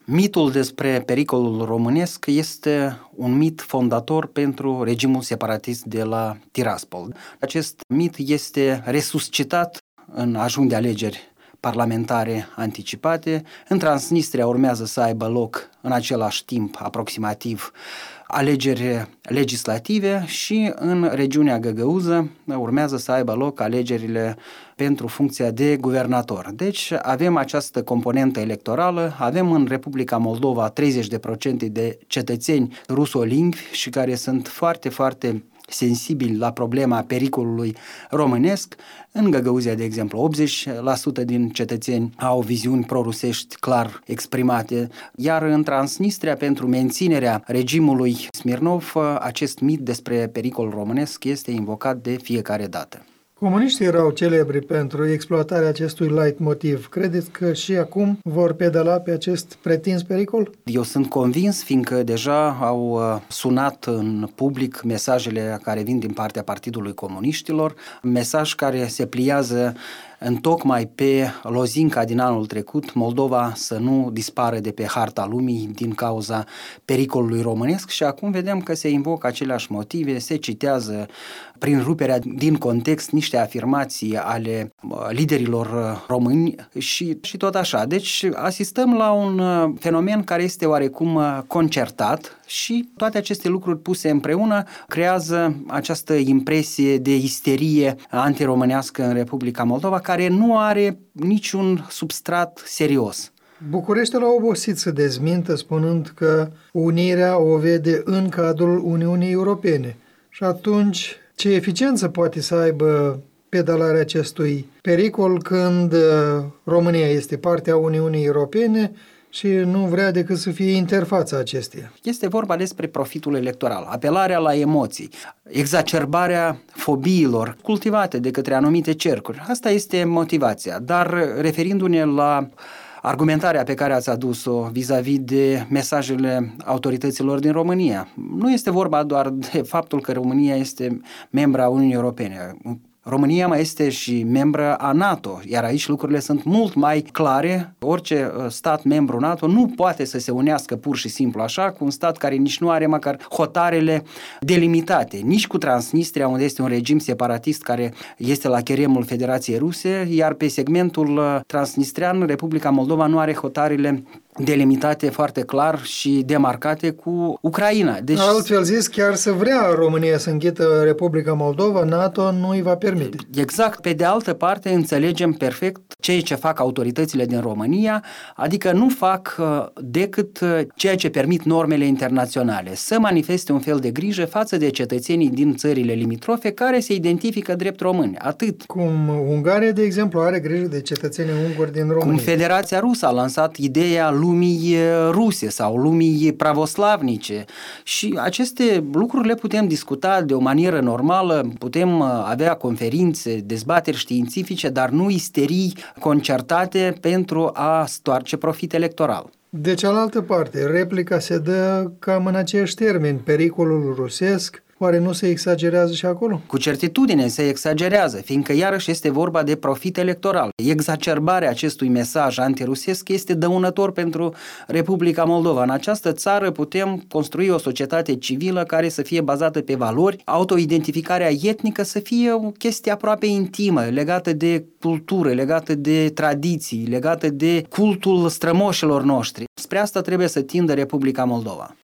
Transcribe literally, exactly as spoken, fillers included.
Mitul despre pericolul românesc este un mit fondator pentru regimul separatist de la Tiraspol. Acest mit este resuscitat în ajun de alegeri parlamentare anticipate. În Transnistria urmează să aibă loc în același timp aproximativ alegeri legislative și în regiunea Găgăuză urmează să aibă loc alegerile pentru funcția de guvernator. Deci avem această componentă electorală, avem în Republica Moldova treizeci la sută de cetățeni rusolingvi și care sunt foarte, foarte sensibili la problema pericolului românesc. În Găgăuzia, de exemplu, optzeci la sută din cetățeni au viziuni prorusești clar exprimate, iar în Transnistria, pentru menținerea regimului Smirnov, acest mit despre pericolul românesc este invocat de fiecare dată. Comuniștii erau celebri pentru exploatarea acestui leitmotiv. Credeți că și acum vor pedala pe acest pretins pericol? Eu sunt convins, fiindcă deja au sunat în public mesajele care vin din partea Partidului Comuniștilor, mesaj care se pliază întocmai pe lozinca din anul trecut, Moldova să nu dispară de pe harta lumii din cauza pericolului românesc, și acum vedem că se invocă aceleași motive, se citează prin ruperea din context niște afirmații ale liderilor români și, și tot așa. Deci asistăm la un fenomen care este oarecum concertat și toate aceste lucruri puse împreună creează această impresie de isterie antiromânească în Republica Moldova, care nu are niciun substrat serios. Bucureștiul a obosit să dezmintă spunând că unirea o vede în cadrul Uniunii Europene. Și atunci, ce eficiență poate să aibă pedalarea acestui pericol când România este parte a Uniunii Europene și nu vrea decât să fie interfața acesteia? Este vorba despre profitul electoral, apelarea la emoții, exacerbarea fobiilor cultivate de către anumite cercuri. Asta este motivația, dar referindu-ne la argumentarea pe care ați adus-o vis-a-vis de mesajele autorităților din România, nu este vorba doar de faptul că România este membra Uniunii Europene. România mai este și membră a NATO, iar aici lucrurile sunt mult mai clare. Orice stat membru NATO nu poate să se unească pur și simplu așa cu un stat care nici nu are măcar hotarele delimitate, nici cu Transnistria, unde este un regim separatist care este la cheremul Federației Ruse, iar pe segmentul transnistrian Republica Moldova nu are hotarele delimitate foarte clar și demarcate cu Ucraina. Deci, altfel zis, chiar să vrea România să înghită Republica Moldova, NATO nu îi va permite. Exact. Pe de altă parte, înțelegem perfect ceea ce fac autoritățile din România, adică nu fac decât ceea ce permit normele internaționale, să manifeste un fel de grijă față de cetățenii din țările limitrofe care se identifică drept români. Atât. Cum Ungaria, de exemplu, are grijă de cetățenii unguri din România. Cum Federația Rusă a lansat ideea lumii ruse sau lumii pravoslavnice, și aceste lucruri le putem discuta de o manieră normală, putem avea conferințe, dezbateri științifice, dar nu isterii concertate pentru a stoarce profit electoral. De cealaltă parte, replica se dă cam în aceeași termeni, pericolul rusesc. Oare nu se exagerează și acolo? Cu certitudine se exagerează, fiindcă iarăși este vorba de profit electoral. Exacerbarea acestui mesaj antirusesc este dăunător pentru Republica Moldova. În această țară putem construi o societate civilă care să fie bazată pe valori, autoidentificarea etnică să fie o chestie aproape intimă, legată de cultură, legată de tradiții, legată de cultul strămoșilor noștri. Spre asta trebuie să tindă Republica Moldova.